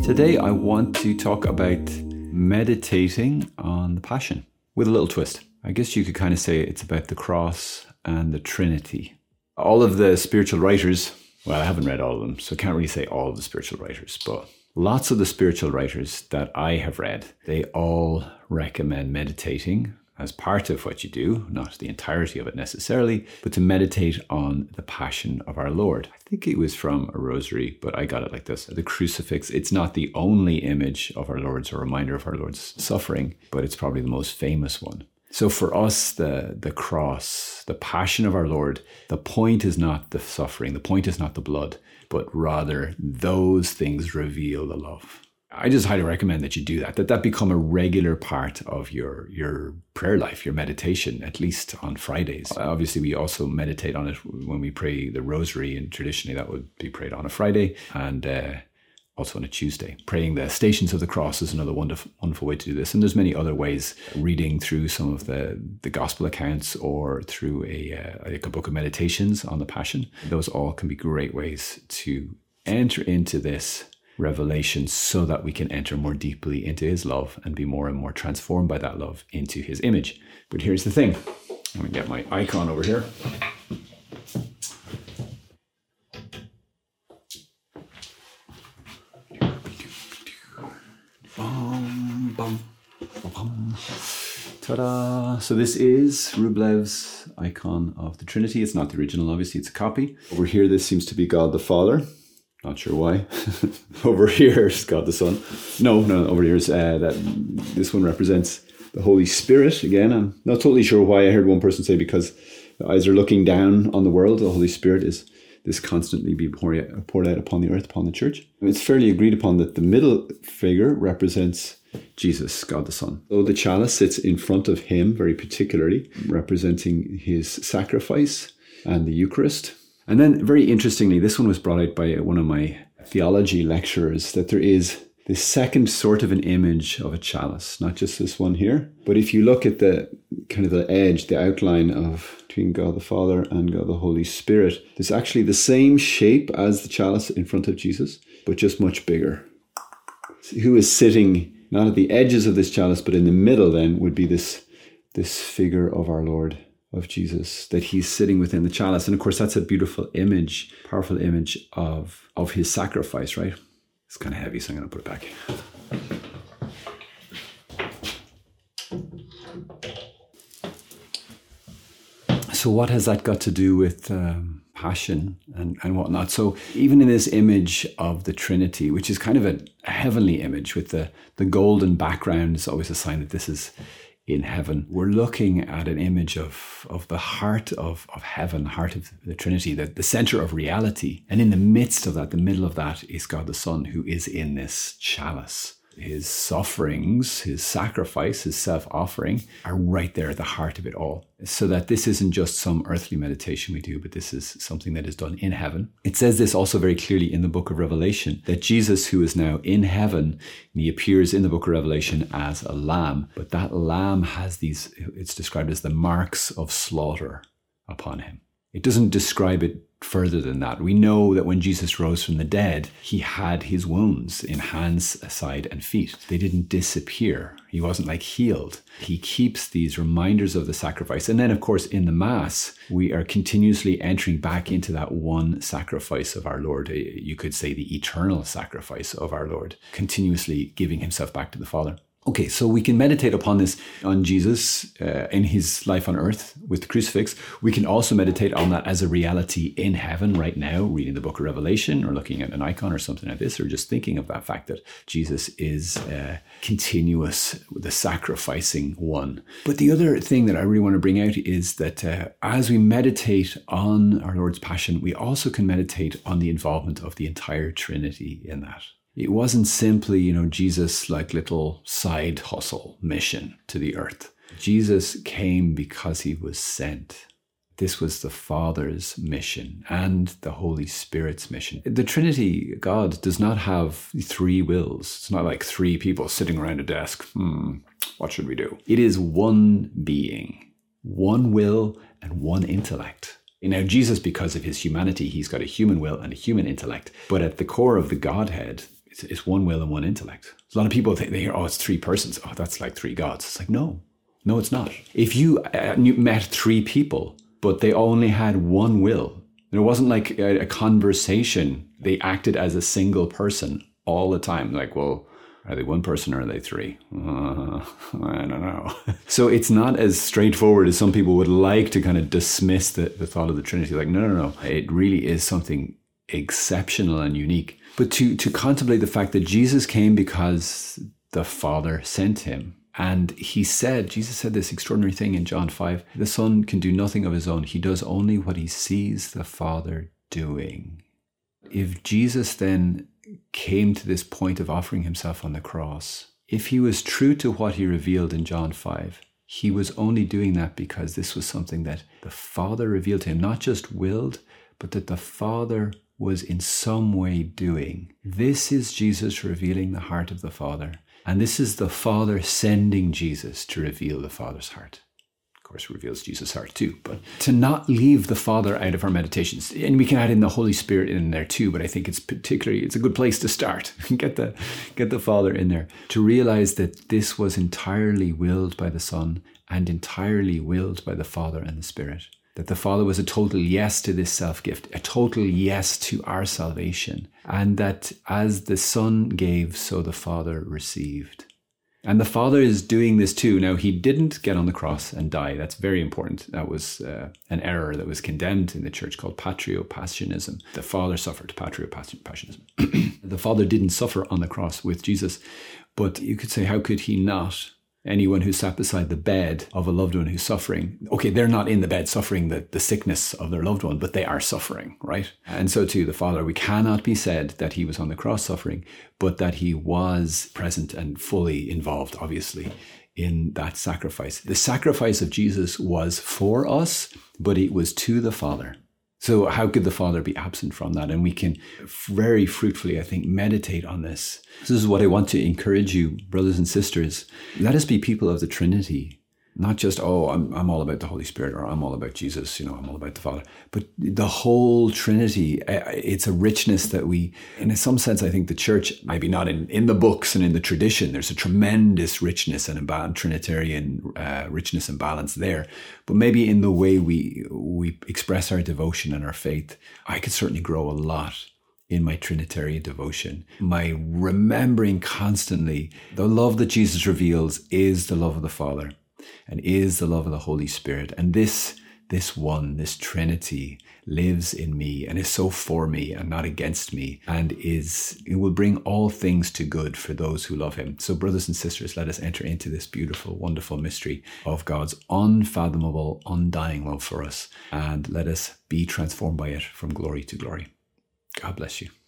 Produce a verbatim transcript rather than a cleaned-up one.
Today I want to talk about meditating on the Passion with a little twist. I guess you could kind of say it's about the cross and the Trinity. All of the spiritual writers, well, I haven't read all of them, so I can't really say all of the spiritual writers, but lots of the spiritual writers that I have read, they all recommend meditating as part of what you do, not the entirety of it necessarily, but to meditate on the Passion of our Lord. I think it was from a rosary, but I got it like this. The crucifix, it's not the only image of our Lord's or reminder of our Lord's suffering, but it's probably the most famous one. So for us, the, the cross, the Passion of our Lord, the point is not the suffering, the point is not the blood, but rather those things reveal the love. I just highly recommend that you do that, that that become a regular part of your, your prayer life, your meditation, at least on Fridays. Obviously, we also meditate on it when we pray the rosary, and traditionally that would be prayed on a Friday and uh, also on a Tuesday. Praying the Stations of the Cross is another wonderful, wonderful way to do this. And there's many other ways, reading through some of the, the gospel accounts or through a, uh, like a book of meditations on the Passion. Those all can be great ways to enter into this revelation so that we can enter more deeply into his love and be more and more transformed by that love into his image. But here's the thing. Let me get my icon over here. Bum, bum, bum. Ta-da! So this is Rublev's icon of the Trinity. It's not the original, obviously, it's a copy. Over here, this seems to be God the Father. Not sure why. Over here is God the Son. No, no, over here is uh, that. This one represents the Holy Spirit. Again, I'm not totally sure why. I heard one person say because the eyes are looking down on the world. The Holy Spirit is this constantly be poured, poured out upon the earth, upon the church. And it's fairly agreed upon that the middle figure represents Jesus, God the Son. So the chalice sits in front of him, very particularly, representing his sacrifice and the Eucharist. And then, very interestingly, this one was brought out by one of my theology lecturers, that there is this second sort of an image of a chalice, not just this one here. But if you look at the kind of the edge, the outline of between God the Father and God the Holy Spirit, there's actually the same shape as the chalice in front of Jesus, but just much bigger. Who is sitting not at the edges of this chalice, but in the middle then would be this, this figure of our Lord, of Jesus, that he's sitting within the chalice. And of course, that's a beautiful image, powerful image of, of his sacrifice, right? It's kind of heavy, so I'm going to put it back. So what has that got to do with um, Passion and, and whatnot? So even in this image of the Trinity, which is kind of a, a heavenly image with the, the golden background, is always a sign that this is in heaven. We're looking at an image of, of the heart of, of heaven, heart of the Trinity, the, the center of reality. And in the midst of that, the middle of that, is God the Son, who is in this chalice. His sufferings, his sacrifice, his self-offering are right there at the heart of it all. So that this isn't just some earthly meditation we do, but this is something that is done in heaven. It says this also very clearly in the book of Revelation, that Jesus, who is now in heaven, and he appears in the book of Revelation as a lamb, but that lamb has these, it's described as the marks of slaughter upon him. It doesn't describe it further than that. We know that when Jesus rose from the dead, he had his wounds in hands, side, and feet. They didn't disappear. He wasn't like healed. He keeps these reminders of the sacrifice. And then, of course, in the Mass, we are continuously entering back into that one sacrifice of our Lord. You could say the eternal sacrifice of our Lord, continuously giving himself back to the Father. Okay, so we can meditate upon this, on Jesus uh, in his life on earth with the crucifix. We can also meditate on that as a reality in heaven right now, reading the book of Revelation or looking at an icon or something like this, or just thinking of that fact that Jesus is uh, continuous, the sacrificing one. But the other thing that I really want to bring out is that uh, as we meditate on our Lord's Passion, we also can meditate on the involvement of the entire Trinity in that. It wasn't simply, you know, Jesus' like little side hustle mission to the earth. Jesus came because he was sent. This was the Father's mission and the Holy Spirit's mission. The Trinity, God, does not have three wills. It's not like three people sitting around a desk. Hmm, what should we do? It is one being, one will and one intellect. Now, Jesus, because of his humanity, he's got a human will and a human intellect. But at the core of the Godhead, It's, it's one will and one intellect. A lot of people think they hear, oh, it's three persons. Oh, that's like three gods. It's like, no, no, it's not. If you uh, met three people, but they only had one will, there wasn't like a, a conversation. They acted as a single person all the time. Like, well, are they one person or are they three? Uh, I don't know. So it's not as straightforward as some people would like to kind of dismiss the, the thought of the Trinity. Like, no, no, no. It really is something exceptional and unique. But to, to contemplate the fact that Jesus came because the Father sent him. And he said, Jesus said this extraordinary thing in John five, the Son can do nothing of his own. He does only what he sees the Father doing. If Jesus then came to this point of offering himself on the cross, if he was true to what he revealed in John five, he was only doing that because this was something that the Father revealed to him, not just willed, but that the Father was in some way doing. This is Jesus revealing the heart of the Father. And this is the Father sending Jesus to reveal the Father's heart. Of course, reveals Jesus' heart too, but to not leave the Father out of our meditations. And we can add in the Holy Spirit in there too, but I think it's particularly, it's a good place to start. Get the, get the Father in there. To realize that this was entirely willed by the Son and entirely willed by the Father and the Spirit. That the Father was a total yes to this self-gift, a total yes to our salvation. And that as the Son gave, so the Father received. And the Father is doing this too. Now, he didn't get on the cross and die. That's very important. That was uh, an error that was condemned in the church called patriopassionism. The Father suffered patriopassionism. The Father didn't suffer on the cross with Jesus. But you could say, how could he not? Anyone who sat beside the bed of a loved one who's suffering, okay, they're not in the bed suffering the, the sickness of their loved one, but they are suffering, right? And so too, the Father, we cannot be said that he was on the cross suffering, but that he was present and fully involved, obviously, in that sacrifice. The sacrifice of Jesus was for us, but it was to the Father. So how could the Father be absent from that? And we can very fruitfully, I think, meditate on this. This is what I want to encourage you, brothers and sisters. Let us be people of the Trinity. Not just, oh, I'm I'm all about the Holy Spirit, or I'm all about Jesus, you know, I'm all about the Father. But the whole Trinity, it's a richness that we, in some sense, I think the church, maybe not in, in the books and in the tradition, there's a tremendous richness and a Trinitarian uh, richness and balance there. But maybe in the way we we express our devotion and our faith, I could certainly grow a lot in my Trinitarian devotion. My remembering constantly the love that Jesus reveals is the love of the Father. And is the love of the Holy Spirit. And this, this one, this Trinity lives in me and is so for me and not against me, and is, it will bring all things to good for those who love him. So brothers and sisters, let us enter into this beautiful, wonderful mystery of God's unfathomable, undying love for us, and let us be transformed by it from glory to glory. God bless you.